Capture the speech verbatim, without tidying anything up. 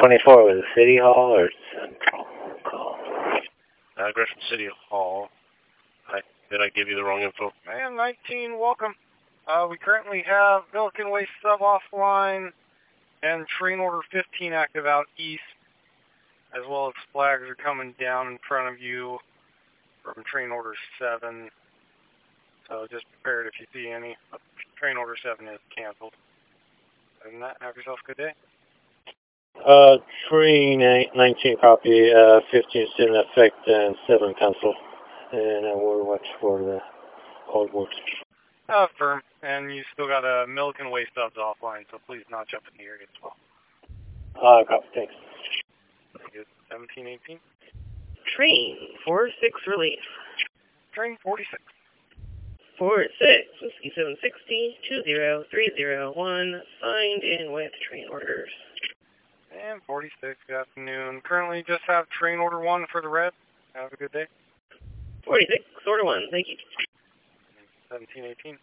twenty-four, was it City Hall or Central? Call. Uh, Gresham City Hall. I, did I give you the wrong info? Man nineteen, welcome. Uh, we currently have Milliken Way sub offline and train order fifteen active out east, as well as flags are coming down in front of you from train order seven. So just prepared if you see any. Train order seven is canceled. Other than that, have yourself a good day. Uh, train nineteen copy, uh, fifteen still in effect and seven cancel. And uh, we'll watch for the old works. Uh, firm. And you still got a Milliken Way subs offline, so please not jump in the area as well. Uh, copy, thanks. Very good. seventeen eighteen. Train four six relief. Train forty-six. four six, Whiskey seven sixty, two zero three zero one, signed in with train orders. And forty-six, good afternoon. Currently just have train order one for the red. Have a good day. forty-six, order one, thank you. seventeen eighteen.